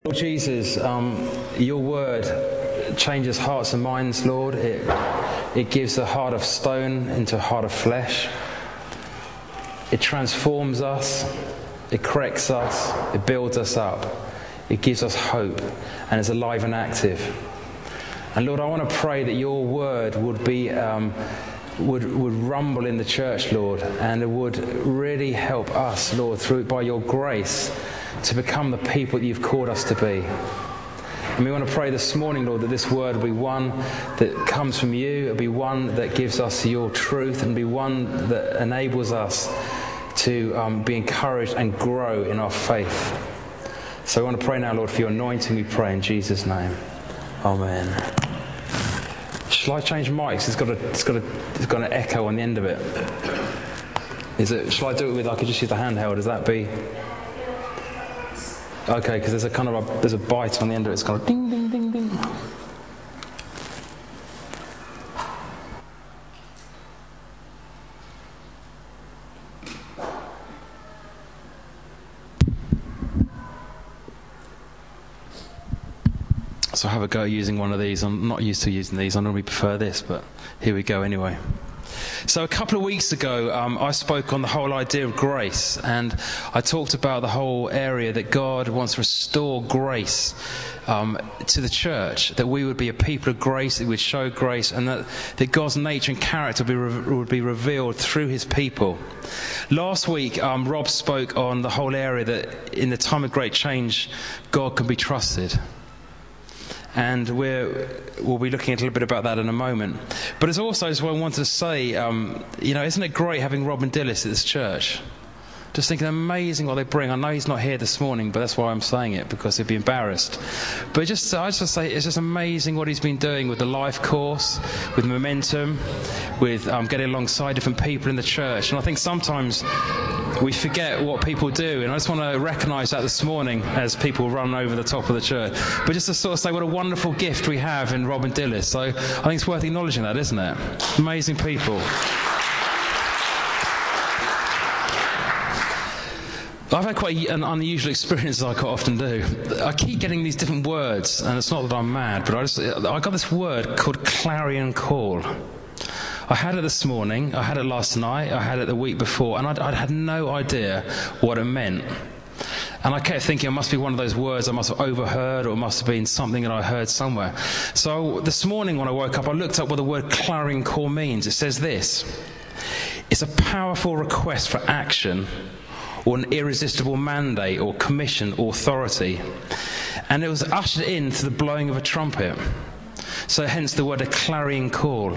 Lord Jesus, your word changes hearts and minds, Lord. It gives a heart of stone into a heart of flesh. It transforms us. It corrects us. It builds us up. It gives us hope and is alive and active. And Lord, I want to pray that your word would be would rumble in the church, Lord, and it would really help us, Lord, by your grace, to become the people that you've called us to be. And we want to pray this morning, Lord, that this word will be one that comes from you, it'll be one that gives us your truth, and be one that enables us to be encouraged and grow in our faith. So we want to pray now, Lord, for your anointing, we pray in Jesus' name. Amen. Shall I change mics? It's got an echo on the end of it. Shall I do it with, I could just use the handheld, does that be... Okay, because there's a bite on the end of it. It's kind of ding, ding, ding, ding. So have a go using one of these. I'm not used to using these. I normally prefer this, but here we go anyway. So a couple of weeks ago, I spoke on the whole idea of grace, and I talked about the whole area that God wants to restore grace to the church, that we would be a people of grace, that we would show grace, and that God's nature and character would be revealed through his people. Last week, Rob spoke on the whole area that in the time of great change, God can be trusted. And we'll be looking at a little bit about that in a moment. But it's also, as well, I wanted to say, isn't it great having Robin Dillis at this church? Just thinking, amazing what they bring. I know he's not here this morning, but that's why I'm saying it, because he'd be embarrassed. But I just say, it's just amazing what he's been doing with the life course, with momentum, with getting alongside different people in the church. And I think sometimes we forget what people do, and I just want to recognise that this morning as people run over the top of the church. But just to sort of say what a wonderful gift we have in Robin Dillis. So I think it's worth acknowledging that, isn't it? Amazing people. I've had quite an unusual experience, as I quite often do. I keep getting these different words, and it's not that I'm mad, but I got this word called clarion call. I had it this morning, I had it last night, I had it the week before, and I had no idea what it meant. And I kept thinking it must be one of those words I must have overheard, or it must have been something that I heard somewhere. So this morning when I woke up, I looked up what the word clarion call means. It says this: it's a powerful request for action, or an irresistible mandate, or commission, or authority. And it was ushered in through the blowing of a trumpet. So hence the word a clarion call.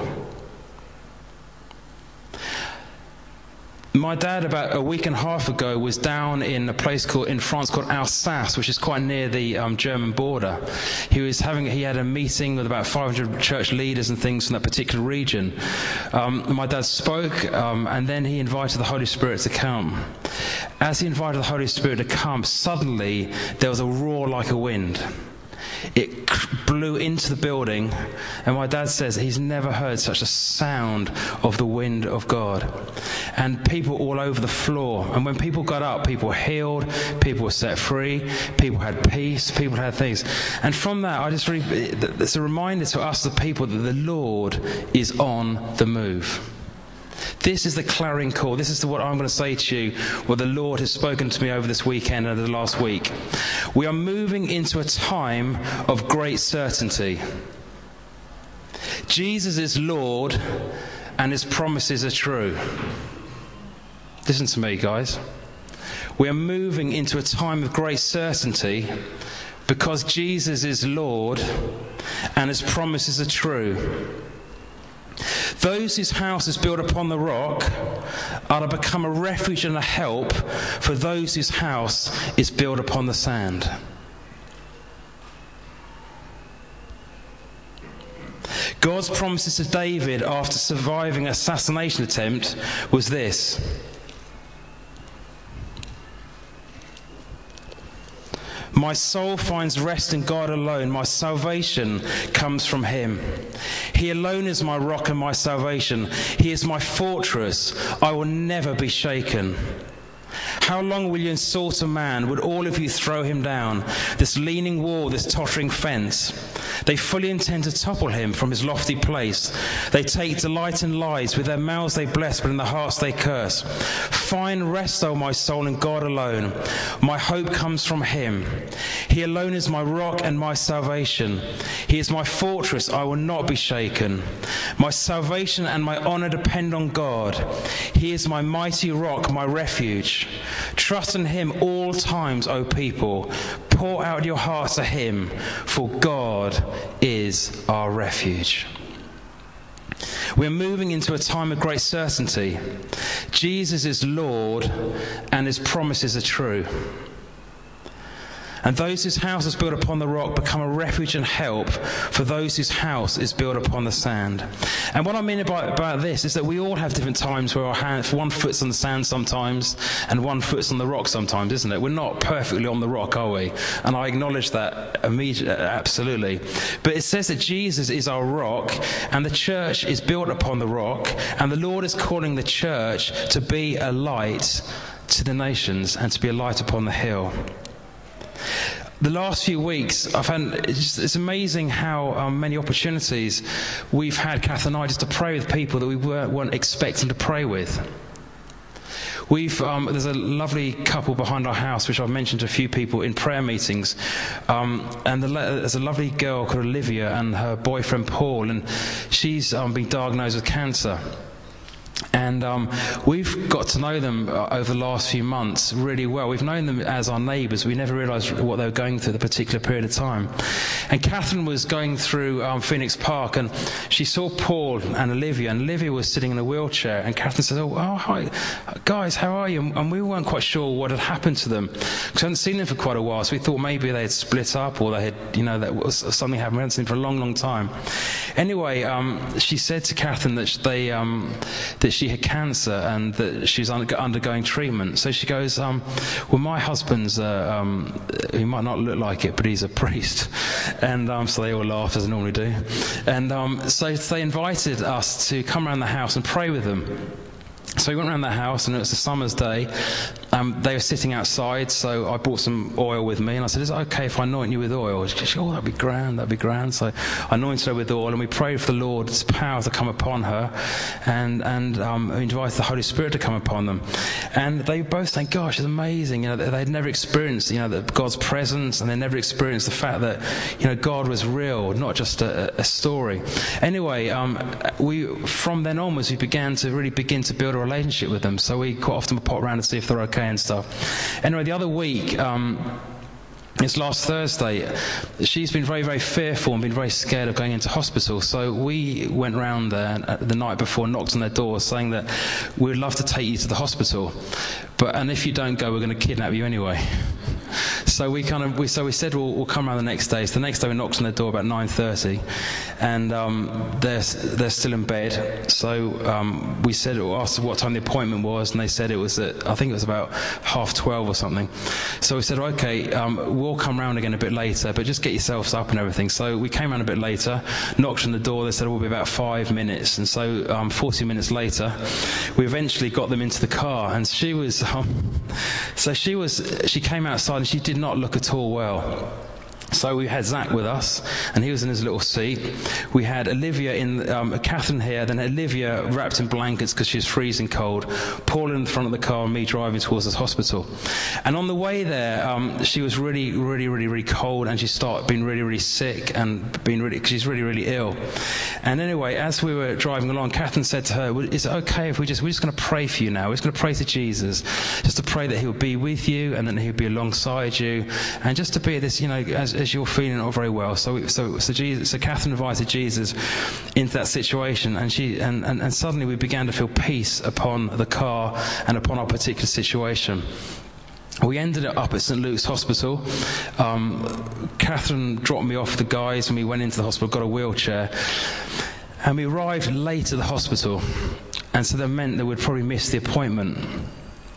My dad, about a week and a half ago, was down in a place in France called Alsace, which is quite near the German border. He had a meeting with about 500 church leaders and things from that particular region. My dad spoke, and then he invited the Holy Spirit to come. As he invited the Holy Spirit to come, suddenly there was a roar like a wind. It blew into the building, and my dad says he's never heard such a sound of the wind of God. And people all over the floor. And when people got up, people were healed, people were set free, people had peace, people had things. And from that, it's a reminder to us, the people, that the Lord is on the move. This is the clarion call. This is what I'm going to say to you, what the Lord has spoken to me over this weekend and the last week. We are moving into a time of great certainty. Jesus is Lord, and his promises are true. Listen to me, guys. We are moving into a time of great certainty because Jesus is Lord, and his promises are true. Those whose house is built upon the rock are to become a refuge and a help for those whose house is built upon the sand. God's promises to David after surviving an assassination attempt was this: my soul finds rest in God alone. My salvation comes from him. He alone is my rock and my salvation. He is my fortress. I will never be shaken. How long will you insult a man? Would all of you throw him down? This leaning wall, this tottering fence. They fully intend to topple him from his lofty place. They take delight in lies. With their mouths they bless, but in their hearts they curse. Find rest, O my soul, in God alone. My hope comes from him. He alone is my rock and my salvation. He is my fortress. I will not be shaken. My salvation and my honor depend on God. He is my mighty rock, my refuge. Trust in him all times, O people. Pour out your hearts to him, for God is our refuge. We're moving into a time of great certainty. Jesus is Lord, and his promises are true. And those whose house is built upon the rock become a refuge and help for those whose house is built upon the sand. And what I mean about this is that we all have different times where one foot's on the sand sometimes and one foot's on the rock sometimes, isn't it? We're not perfectly on the rock, are we? And I acknowledge that immediately, absolutely. But it says that Jesus is our rock and the church is built upon the rock, and the Lord is calling the church to be a light to the nations and to be a light upon the hill. The last few weeks, I've had, it's amazing how many opportunities we've had, Kath and I, just to pray with people that we weren't expecting to pray with. There's a lovely couple behind our house, which I've mentioned to a few people in prayer meetings, and there's a lovely girl called Olivia and her boyfriend Paul, and she's been diagnosed with cancer. And we've got to know them over the last few months really well. We've known them as our neighbours. We never realised what they were going through at the particular period of time. And Catherine was going through Phoenix Park, and she saw Paul and Olivia was sitting in a wheelchair. And Catherine said, "Oh, hi, guys, how are you?" And we weren't quite sure what had happened to them, because we hadn't seen them for quite a while. So we thought maybe they had split up, or they had, that was something happened. We hadn't seen them for a long, long time. Anyway, she said to Catherine that she had cancer and that she was undergoing treatment. So she goes, well, my husband's, he might not look like it, but he's a priest. And so they all laughed, as they normally do. And so they invited us to come around the house and pray with them. So we went around the house, and it was a summer's day. They were sitting outside, so I brought some oil with me, and I said, "Is it okay if I anoint you with oil?" She said, "Oh, that'd be grand. So I anointed her with oil, and we prayed for the Lord's power to come upon her, and invited the Holy Spirit to come upon them. And they both think, "Gosh, it's amazing." They'd never experienced, God's presence, and they never experienced the fact that, God was real, not just a story. Anyway, from then onwards, we began to build a relationship with them. So we quite often pop around and see if they're okay and stuff. Anyway, the other week, it's last Thursday, she's been very, very fearful and been very scared of going into hospital. So we went round there the night before, knocked on their door, saying that we'd love to take you to the hospital, and if you don't go, we're going to kidnap you anyway. So we said we'll come around the next day. So the next day we knocked on their door about 9:30, and they're still in bed. So we asked what time the appointment was, and they said it was I think it was about 12:30 or something. So we said, okay, we'll come round again a bit later, but just get yourselves up and everything. So we came round a bit later, knocked on the door. They said it will be about 5 minutes, and so 40 minutes later, we eventually got them into the car, and she came outside, and she did not look at all well. So we had Zach with us, and he was in his little seat. We had Olivia Catherine here, then Olivia wrapped in blankets because she was freezing cold, Paul in the front of the car, and me driving towards the hospital. And on the way there, she was really, really, really, really cold, and she started being really, really sick, and she's really, really ill. And anyway, as we were driving along, Catherine said to her, "Is it okay if we're just going to pray for you now? We're just going to pray to Jesus, just to pray that he'll be with you, and then he'll be alongside you, and just to be this, as you're feeling not very well." So Catherine invited Jesus into that situation, and suddenly we began to feel peace upon the car and upon our particular situation. We ended up at St. Luke's Hospital. Catherine dropped me off with the guys, and we went into the hospital, got a wheelchair, and we arrived late at the hospital, and so that meant that we'd probably miss the appointment.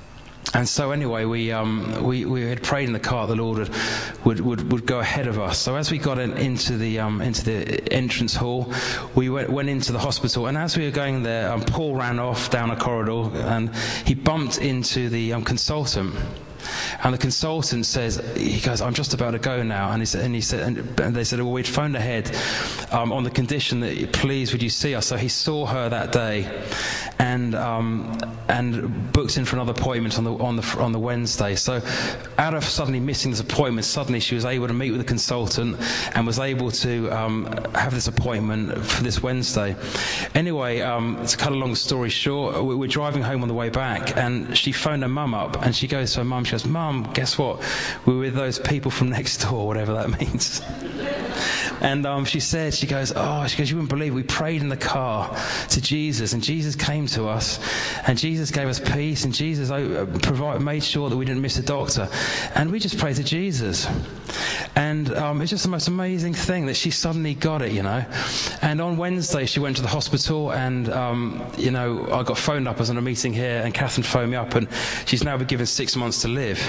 And so anyway, we had prayed in the car the Lord would go ahead of us. So as we got into the entrance hall, we went into the hospital. And as we were going there, Paul ran off down a corridor and he bumped into the consultant. And the consultant he goes, I'm just about to go now. And they said, well, we'd phoned ahead on the condition that, please, would you see us? So he saw her that day, and booked in for another appointment on the Wednesday. So out of suddenly missing this appointment, suddenly she was able to meet with the consultant and was able to have this appointment for this Wednesday. Anyway, to cut a long story short, we're driving home on the way back, and she phoned her mum up, and she goes to her mum, she goes, Mum, guess what? We're with those people from next door, whatever that means. And she goes, you wouldn't believe it. We prayed in the car to Jesus, and Jesus came to us, and Jesus gave us peace, and Jesus made sure that we didn't miss a doctor. And we just prayed to Jesus. And it's just the most amazing thing that she suddenly got it, And on Wednesday, she went to the hospital, and, I got phoned up. I was in a meeting here, and Catherine phoned me up, and she's now been given 6 months to live.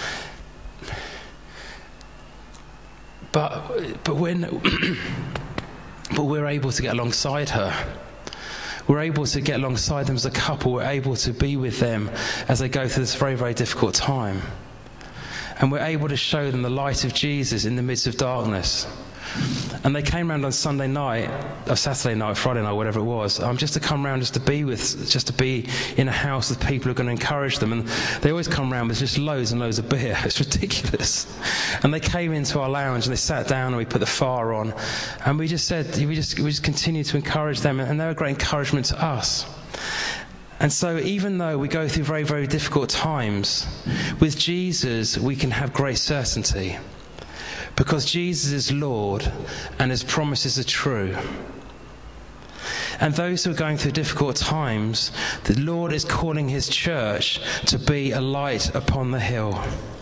But we're able to get alongside her. We're able to get alongside them as a couple. We're able to be with them as they go through this very, very difficult time. And we're able to show them the light of Jesus in the midst of darkness. And they came round on Sunday night, or Saturday night, Friday night, whatever it was, just to come round, just to be in a house with people who are going to encourage them. And they always come round with just loads and loads of beer. It's ridiculous. And they came into our lounge and they sat down and we put the fire on, and we just continued to encourage them, and they were a great encouragement to us. And so even though we go through very, very difficult times, with Jesus we can have great certainty. Because Jesus is Lord and his promises are true. And those who are going through difficult times, the Lord is calling his church to be a light upon the hill.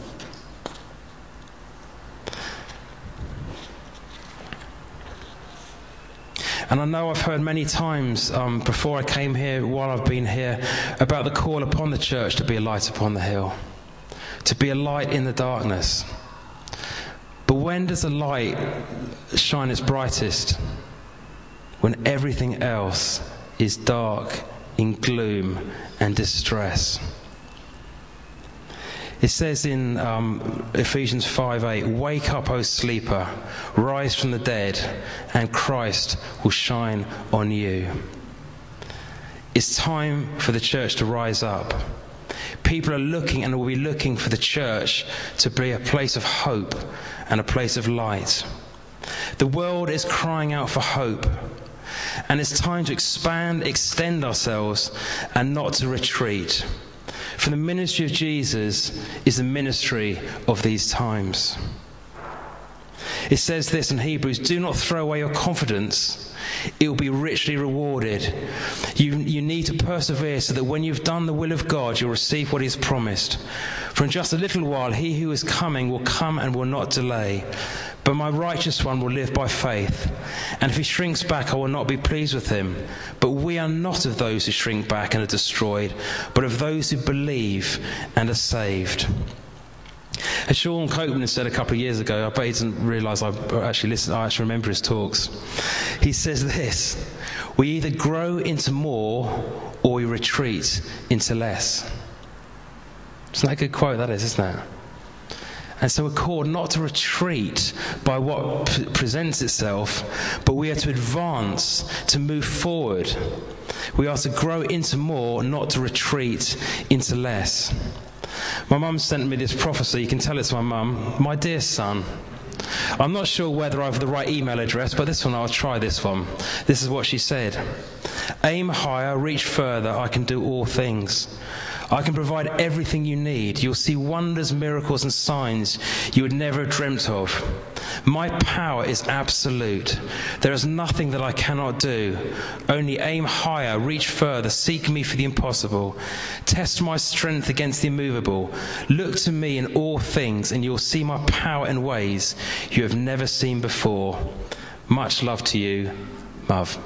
And I know I've heard many times before I came here, while I've been here, about the call upon the church to be a light upon the hill, to be a light in the darkness. But when does the light shine its brightest? When everything else is dark, in gloom and distress. It says in Ephesians 5:8, "Wake up, O sleeper, rise from the dead, and Christ will shine on you." It's time for the church to rise up. People are looking and will be looking for the church to be a place of hope and a place of light. The world is crying out for hope, and it's time to extend ourselves and not to retreat. For the ministry of Jesus is the ministry of these times. It says this in Hebrews, "Do not throw away your confidence. It will be richly rewarded." You need to persevere so that when you've done the will of God, you'll receive what he's promised. For in just a little while, he who is coming will come and will not delay. But my righteous one will live by faith. And if he shrinks back, I will not be pleased with him. But we are not of those who shrink back and are destroyed, but of those who believe and are saved. As Sean Copeland said a couple of years ago, I bet he doesn't realise I actually remember his talks. He says this: we either grow into more or we retreat into less. Isn't that a good quote, that is, isn't it? And so we're called not to retreat by what presents itself, but we are to advance, to move forward. We are to grow into more, not to retreat into less. My mum sent me this prophecy. You can tell it's my mum. "My dear son," I'm not sure whether I have the right email address, but this one, I'll try this one. This is what she said: "Aim higher, reach further. I can do all things. I can provide everything you need. You'll see wonders, miracles, and signs you would never have dreamt of. My power is absolute. There is nothing that I cannot do. Only aim higher, reach further, seek me for the impossible. Test my strength against the immovable. Look to me in all things, and you'll see my power in ways you have never seen before. Much love to you, Muv."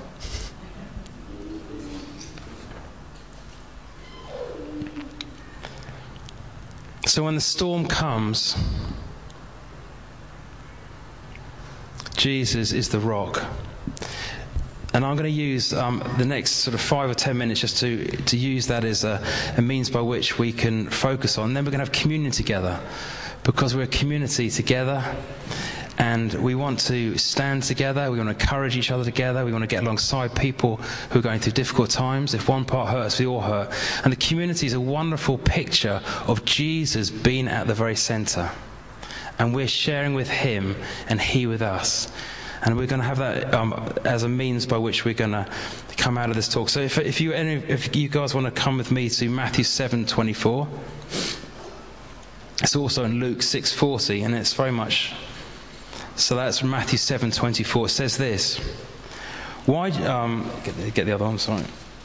So when the storm comes, Jesus is the rock. And I'm going to use the next sort of 5 or 10 minutes just to use that as a means by which we can focus on. And then we're going to have communion together, because we're a community together. And we want to stand together, we want to encourage each other together, we want to get alongside people who are going through difficult times. If one part hurts, we all hurt. And the community is a wonderful picture of Jesus being at the very centre. And we're sharing with him and he with us. And we're going to have that as a means by which we're going to come out of this talk. So if you guys want to come with me to Matthew 7:24. It's also in Luke 6:40, and it's very much... So that's Matthew 7:24. It says this. Why... get the other one, sorry.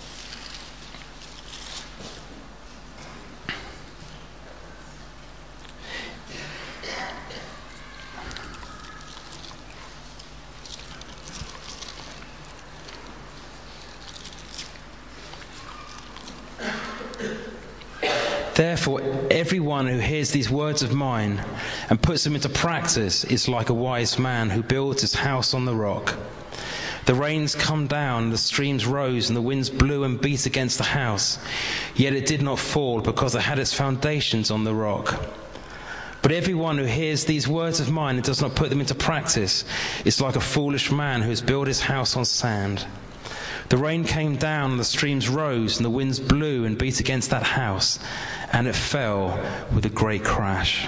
Therefore, everyone who hears these words of mine and puts them into practice is like a wise man who builds his house on the rock. The rains come down, the streams rose, and the winds blew and beat against the house. Yet it did not fall, because it had its foundations on the rock. But everyone who hears these words of mine and does not put them into practice is like a foolish man who has built his house on sand. The rain came down, and the streams rose, and the winds blew and beat against that house, and it fell with a great crash.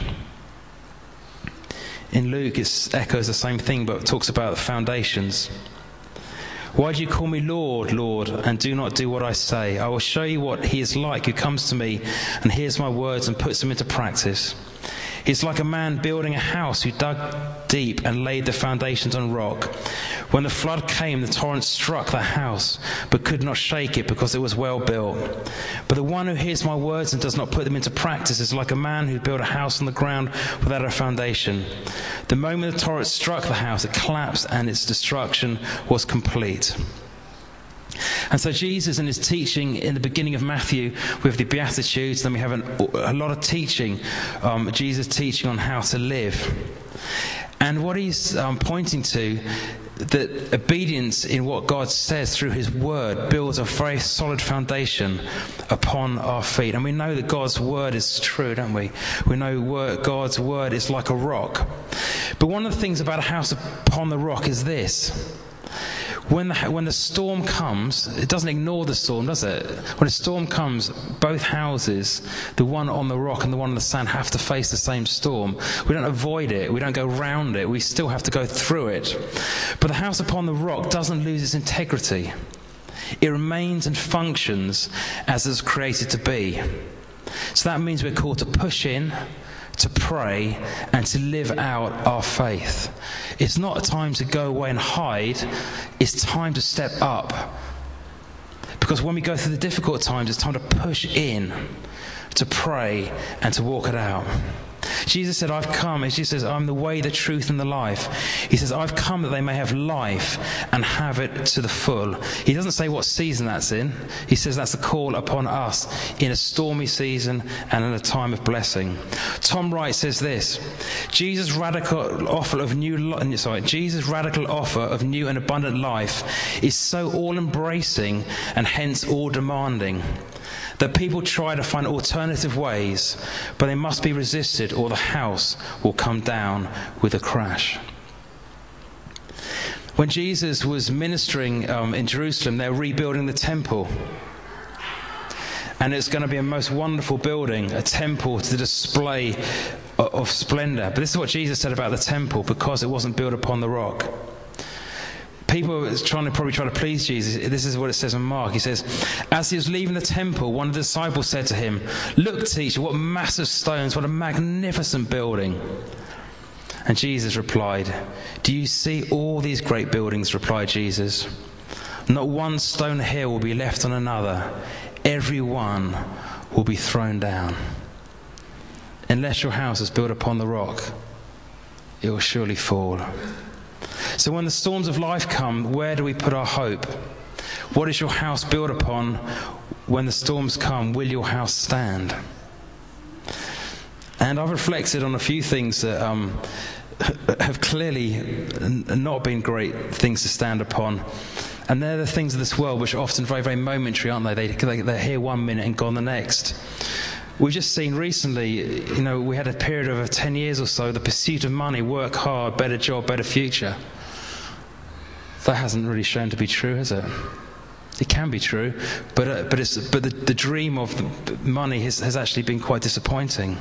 In Luke, it echoes the same thing, but it talks about the foundations. Why do you call me Lord, Lord, and do not do what I say? I will show you what he is like who comes to me and hears my words and puts them into practice. He's like a man building a house who dug deep and laid the foundations on rock. When the flood came, the torrent struck the house, but could not shake it because it was well built. But the one who hears my words and does not put them into practice is like a man who built a house on the ground without a foundation. The moment the torrent struck the house, it collapsed, and its destruction was complete. And so Jesus, in his teaching in the beginning of Matthew with the Beatitudes, then we have a lot of teaching, Jesus teaching on how to live. And what he's pointing to, that obedience in what God says through his word builds a very solid foundation upon our feet. And we know that God's word is true, don't we? We know God's word is like a rock. But one of the things about a house upon the rock is this. When the storm comes, it doesn't ignore the storm, does it? When a storm comes, both houses, the one on the rock and the one on the sand, have to face the same storm. We don't avoid it. We don't go round it. We still have to go through it. But the house upon the rock doesn't lose its integrity. It remains and functions as it's created to be. So that means we're called to push in, to pray, and to live out our faith. It's not a time to go away and hide. It's time to step up. Because when we go through the difficult times, it's time to push in, to pray, and to walk it out. Jesus said, I've come. Jesus says, I'm the way, the truth, and the life. He says, I've come that they may have life and have it to the full. He doesn't say what season that's in. He says that's a call upon us in a stormy season and in a time of blessing. Tom Wright says this, Jesus' radical offer of new and abundant life is so all-embracing and hence all-demanding that people try to find alternative ways, but they must be resisted or the house will come down with a crash. When Jesus was ministering in Jerusalem, they were rebuilding the temple. And it's going to be a most wonderful building, a temple to display of splendor. But this is what Jesus said about the temple, because it wasn't built upon the rock. People were probably trying to please Jesus. This is what it says in Mark. He says, as he was leaving the temple, one of the disciples said to him, look, teacher, what massive stones, what a magnificent building. And Jesus replied, do you see all these great buildings? Replied Jesus. Not one stone here will be left on another. Every one will be thrown down. Unless your house is built upon the rock, it will surely fall. So when the storms of life come, where do we put our hope? What is your house built upon? When the storms come, will your house stand? And I've reflected on a few things that have clearly not been great things to stand upon. And they're the things of this world which are often very, very momentary, aren't they? They're here 1 minute and gone the next. We've just seen recently, we had a period of 10 years or so, the pursuit of money, work hard, better job, better future. That hasn't really shown to be true, has it? It can be true, but the dream of money has actually been quite disappointing.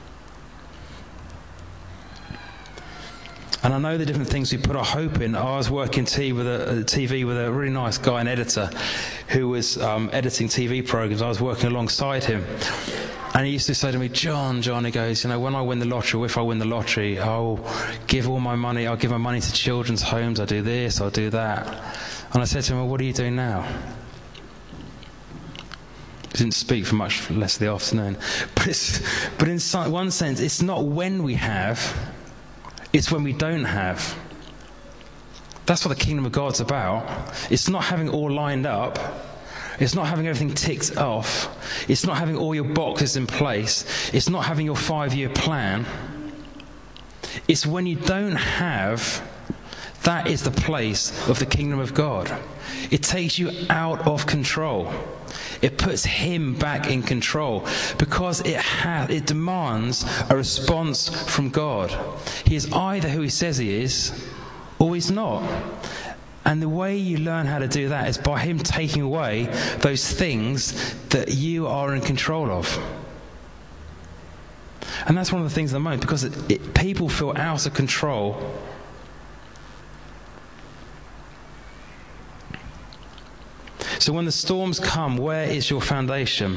And I know the different things we put our hope in. I was working TV with a really nice guy, an editor, who was editing TV programs. I was working alongside him. And he used to say to me, John, he goes, when I win the lottery, or if I win the lottery, I'll give all my money, I'll give my money to children's homes, I'll do this, I'll do that. And I said to him, well, what are you doing now? He didn't speak for much less of the afternoon. But in one sense, it's not when we have, it's when we don't have. That's what the kingdom of God's about. It's not having it all lined up. It's not having everything ticked off. It's not having all your boxes in place. It's not having your 5-year plan. It's when you don't have, that is the place of the kingdom of God. It takes you out of control. It puts him back in control because it demands a response from God. He is either who he says he is or he's not. And the way you learn how to do that is by him taking away those things that you are in control of. And that's one of the things at the moment, because people feel out of control. So when the storms come, where is your foundation?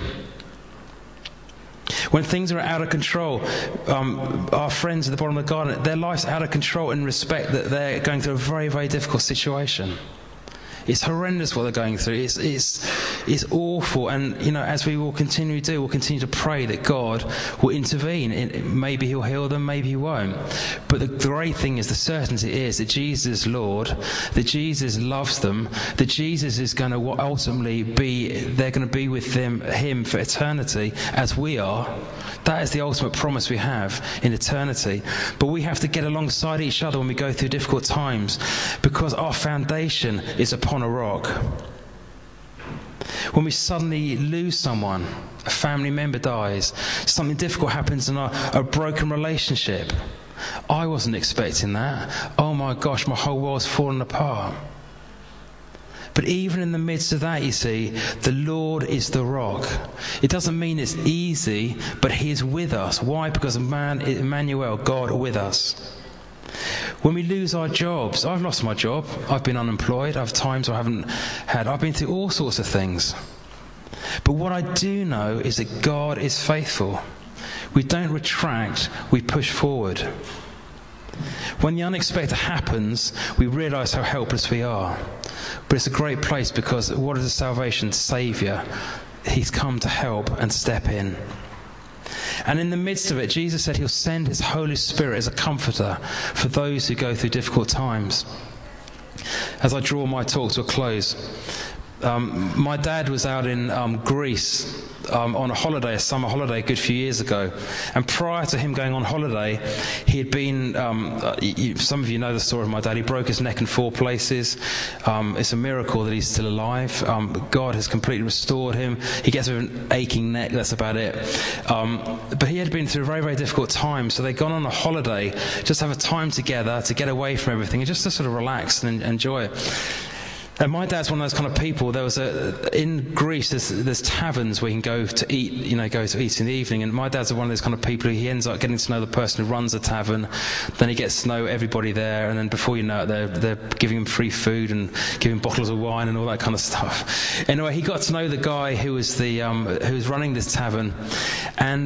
When things are out of control, our friends at the bottom of the garden, their life's out of control in respect that they're going through a very, very difficult situation. It's horrendous what they're going through. It's awful. And, as we will continue to do, we'll continue to pray that God will intervene. Maybe he'll heal them, maybe he won't. But the great thing is, the certainty is that Jesus is Lord, that Jesus loves them, that Jesus is going to ultimately they're going to be with him for eternity, as we are. That is the ultimate promise we have in eternity. But we have to get alongside each other when we go through difficult times, because our foundation is upon a rock. When we suddenly lose someone, a family member dies, something difficult happens in a broken relationship. I wasn't expecting that. Oh my gosh, my whole world's fallen apart. But even in the midst of that, you see, the Lord is the rock. It doesn't mean it's easy, but he is with us. Why? Because Emmanuel, God with us. When we lose our jobs, I've lost my job. I've been unemployed. I've times I haven't had. I've been through all sorts of things. But what I do know is that God is faithful. We don't retract, we push forward. When the unexpected happens, we realise how helpless we are. But it's a great place, because what is a salvation? Saviour. He's come to help and step in. And in the midst of it, Jesus said he'll send his Holy Spirit as a comforter for those who go through difficult times. As I draw my talk to a close, my dad was out in Greece on a holiday, a summer holiday, a good few years ago. And prior to him going on holiday, he had been, some of you know the story of my dad. He broke his neck in 4 places. It's a miracle that he's still alive. God has completely restored him. He gets an aching neck, that's about it. But he had been through a very, very difficult time. So they'd gone on a holiday, just have a time together to get away from everything and just to sort of relax and enjoy it. And my dad's one of those kind of people. There was in Greece, there's taverns where you can go to eat, go to eat in the evening. And my dad's one of those kind of people who he ends up getting to know the person who runs the tavern. Then he gets to know everybody there. And then before you know it, they're giving him free food and giving bottles of wine and all that kind of stuff. Anyway, he got to know the guy who was who was running this tavern. And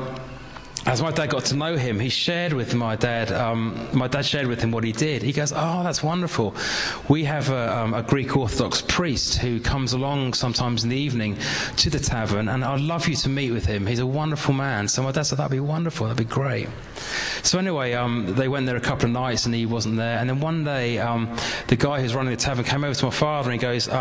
as my dad got to know him, he shared with my dad shared with him what he did. He goes, oh, that's wonderful. We have a Greek Orthodox priest who comes along sometimes in the evening to the tavern, and I'd love you to meet with him. He's a wonderful man. So my dad said, that'd be wonderful, that'd be great. So anyway, they went there a couple of nights and he wasn't there. And then one day, the guy who's running the tavern came over to my father and he goes,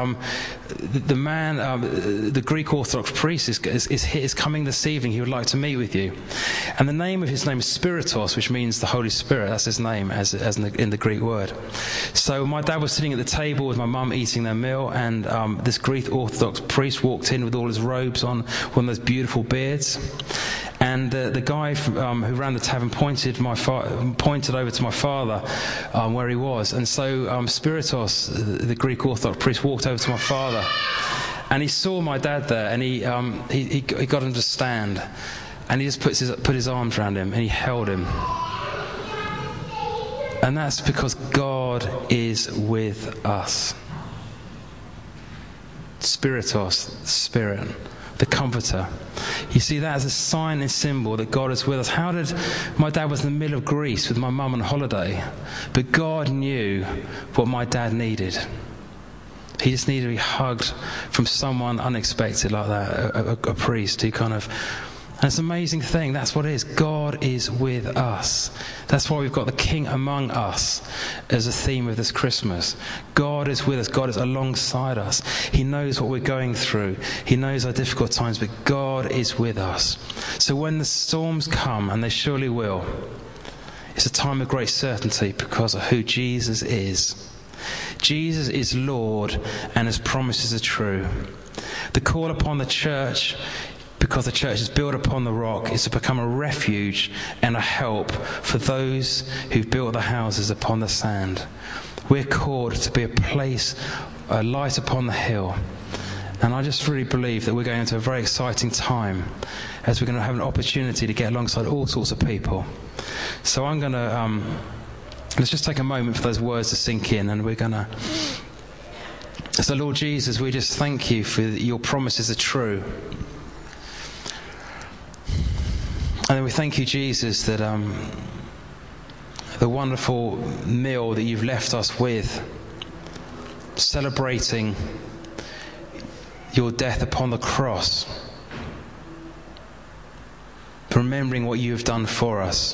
the Greek Orthodox priest is coming this evening. He would like to meet with you. And the name of his name is Spiritos, which means the Holy Spirit. That's his name as in the Greek word. So my dad was sitting at the table with my mum eating their meal, and this Greek Orthodox priest walked in with all his robes on, one of those beautiful beards. And the guy who ran the tavern pointed over to my father where he was. And so Spiritos, the Greek Orthodox priest, walked over to my father, and he saw my dad there, and he got him to stand, and he just put his arms around him, and he held him. And that's because God is with us. Spiritos, Spirit, the Comforter. You see that as a sign and symbol that God is with us. My dad was in the middle of Greece with my mum on holiday, but God knew what my dad needed. He just needed to be hugged from someone unexpected like that, a priest who kind of... And it's an amazing thing. That's what it is. God is with us. That's why we've got the King among us as a theme of this Christmas. God is with us. God is alongside us. He knows what we're going through. He knows our difficult times, but God is with us. So when the storms come, and they surely will, it's a time of great certainty because of who Jesus is. Jesus is Lord, and his promises are true. The call upon the church, because the church is built upon the rock, is to become a refuge and a help for those who've built their houses upon the sand. We're called to be a place, a light upon the hill. And I just really believe that we're going into a very exciting time as we're going to have an opportunity to get alongside all sorts of people. So I'm going to... let's just take a moment for those words to sink in, and we're going to... So Lord Jesus, we just thank you for your promises are true. And then we thank you, Jesus, that the wonderful meal that you've left us with, celebrating your death upon the cross, remembering what you have done for us.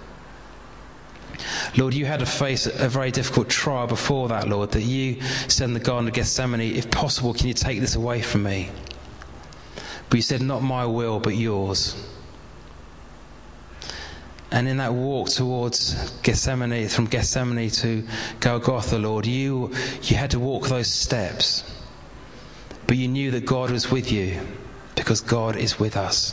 Lord, you had to face a very difficult trial before that, Lord, that you said in the Garden of Gethsemane, if possible, can you take this away from me? But you said, not my will, but yours. And in that walk towards Gethsemane, from Gethsemane to Golgotha, Lord, you had to walk those steps. But you knew that God was with you, because God is with us.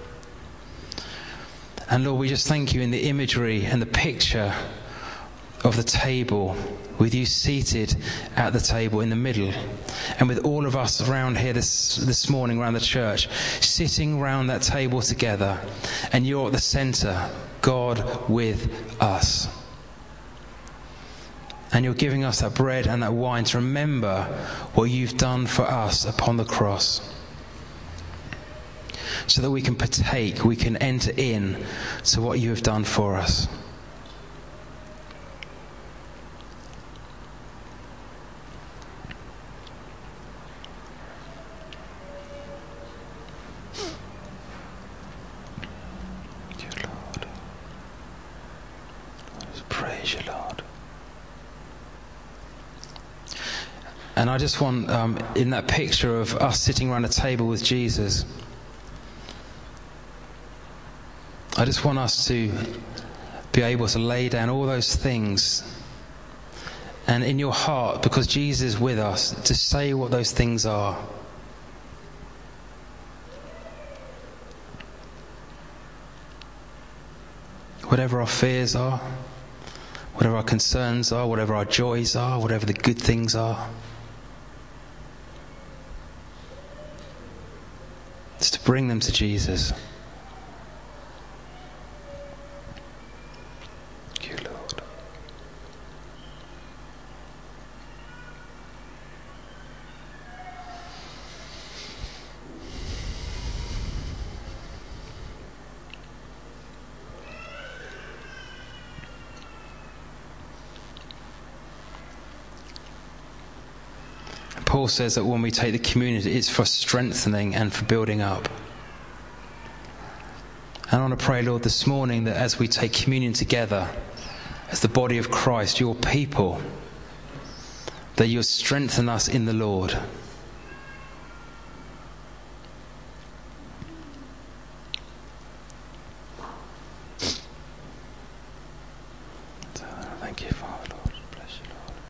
And Lord, we just thank you in the imagery and the picture of the table, with you seated at the table in the middle, and with all of us around here this morning around the church, sitting around that table together, and you're at the centre, God with us. And you're giving us that bread and that wine to remember what you've done for us upon the cross, so that we can partake, we can enter in to what you have done for us. Praise you, Lord. And I just want, in that picture of us sitting around a table with Jesus, I just want us to be able to lay down all those things, and in your heart, because Jesus is with us, to say what those things are. Whatever our fears are, whatever our concerns are, whatever our joys are, whatever the good things are. It's to bring them to Jesus. Thank you, Lord. Paul says that when we take the communion, it's for strengthening and for building up. And I want to pray, Lord, this morning that as we take communion together, as the body of Christ, your people, that you'll strengthen us in the Lord.